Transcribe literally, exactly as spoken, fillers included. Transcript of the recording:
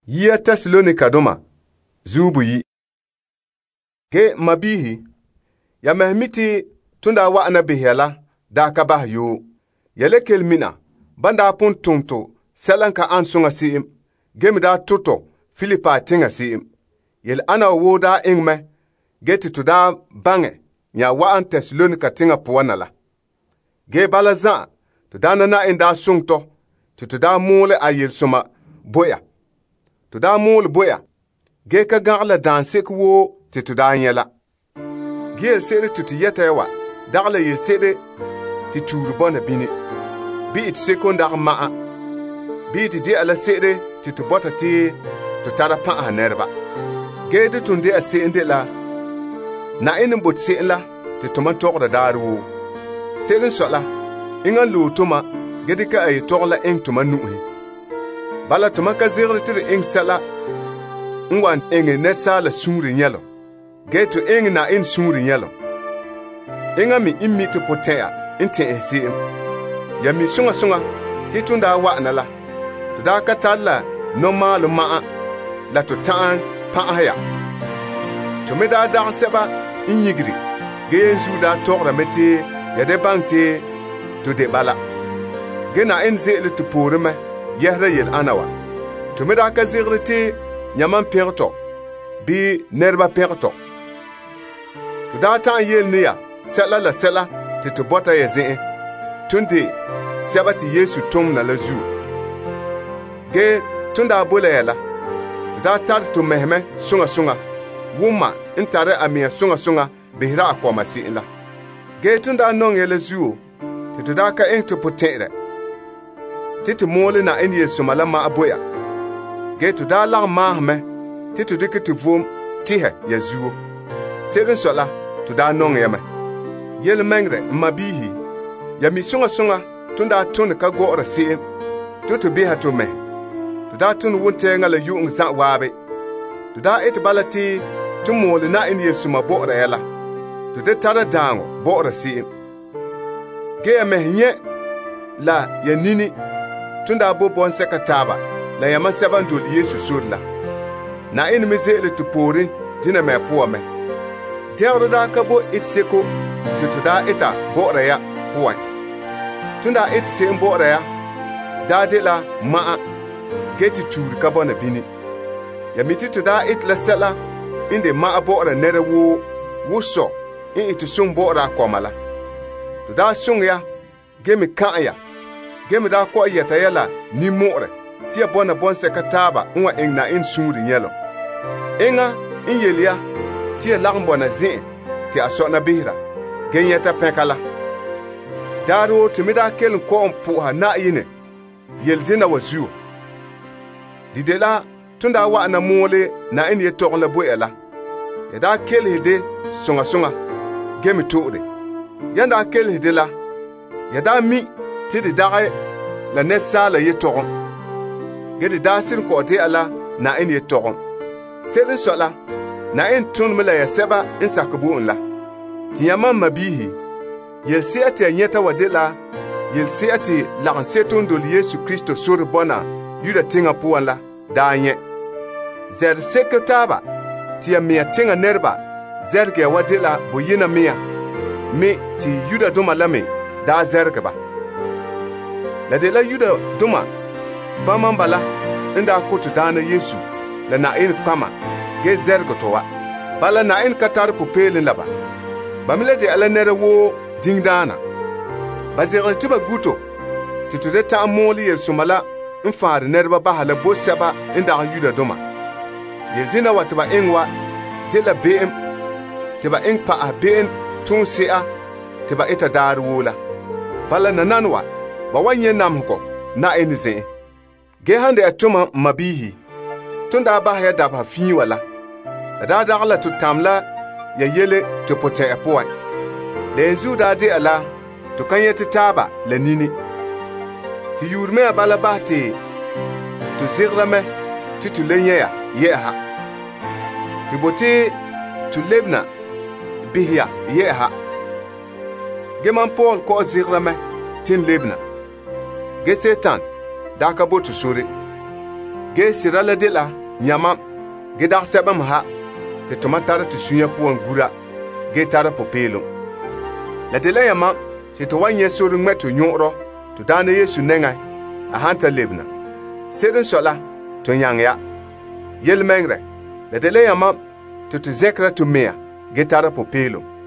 Yia Tesalonika doma zubu yi. Ge mabihi ya mahmiti tunda wa na bihela da ka bah yo. Yele kelmina banda pun tunto selanka ansunga siim. Gemi da tuto Filipa tinga siim. Yel ana woda ingme geti tuda bange nya wa an Tesalonika tinga puwanala. Ge balaza tudana na inda sungto tutuda mule a yel suma boya. Tuda mule boya ge ka gagla dansik wo tutuda nyela. Gel sede tutu yetewa dagla yel sede ti turu bona bini. Bi it sekondar maa. Bi it di ala sede ti tu bota ti tu tada pa a nerba. Ge de tunde a sende la na inin bot se la ti tuman tokda daru. Seden sola ingan lu tuma gedi ka ay tokla ing tuman nuhi. Bala tuma ka zirri tiri ing sala ngwan inge nesa la sungri nyelo. Ge tu ing na in sungri nyelo. Inga mi imi tu potea inte esim. Ya mi sunga sunga ti tunda wa na la. Tuda ka talla no malu maa la tu taan pa aya. Tume da da seba inyigri. Ge yenzu da tokra meti ya de bangte tu de bala. Ge na in zele tu porume yehra yel anawa. Tume da ka zigriti nyaman perto bi nerba perto. Tuda taan yel niya sela la sela ti tu bota ye zin. Tunde sebati Yesu tum na la zu. Ge tunda bole yela. Tuda tar tu mehme sunga sunga. Wuma intare amia sunga sunga bihira akoma si ila. Ge tunda nong yela zu. Ti tuda ka ing tu putere. Titi mole na in Yesu mala ma aboya. Ge tuda la mahme. Titi dike tu vom tihe ya zu. Seden sola tuda nong yeme. Yel mengre mabihi. Ya mi sunga sunga tunda tun ka gora si. Tutu biha tu me. Tuda tun wunte ngala yu ngza wabe. Tuda et balati tu mole na in Yesu ma bora yala. Tuda tada dango bora si. Ge ya mehnye la ya nini tunda bo bon sekataba la ya masaban dul Yesu surla. Na in mizele tu pori dina me puwa me. Diawra da ka bo it seko tutuda ita bora ya puwa. Tunda it se bora ya dade la maa geti turi ka bona bini. Ya miti tuda it la sela inde maa bora nere wo wuso in itu sung bora komala. Tuda sung ya gemi kan ya gemi da ko yeta yala ni more tia bona bonse kataba nwa ingna in sungri nyelo. Inga in yelia tia langbona zin ti asona bihra genyeta pekala. Daro timida kel ko mpuha na yine yeldina wazu. Didela tunda wa na mole na in yetokla boela. Yada kel hede sunga sunga gemi tore. Yanda kel hidela yada mi tidi dagai la nessa la yetogon. Gedi dasir ko de ala na in yetogon. Sede sola na in tun mila ya seba in sakabu la. Tiyama mabihi yel siati nyeta wadela yel siati la setun dol Yesu Kristo sur bona yuda tinga puan la danye. Zer sekataba tiya mia tinga nerba zerge wadela buyina mia mi ti yuda duma lame da zerge ba. La de la yuda duma bamambala inda kutu dana Yesu la na in kama ge zergo towa bala na in katar pupelin laba bamile de ala nere wo dingdana bazir tiba guto titude ta amoli yel sumala in faar nerba bahala bosaba inda yuda duma yel dina watba inwa dila bem tiba in pa aben tun sia tiba ita darwola bala nananwa ba wanye namko na enize ge hande atuma mabihi tunda ba ya daba fi wala da da ala tutamla ya yele to pote apoa lenzu da de ala to kanyeti taba la nini ti yurme bala bahti to zigrame ti to lenya ya ha ti bote to lebna bihya ya ha geman Paul ko zigrame tin lebna ge setan da ka botu sure ge sirala de la Nyama, gedag sebam ha, te toma tara te sunya puan gura, ge tara popelo. La de la yama, se to wanye suru ngme to nyoro, to dane Yesu nengai, a hanta lebna. Seden sola, to nyang ya. Yel mengre, la de la yama, to te zekra to mea, ge tara popelo.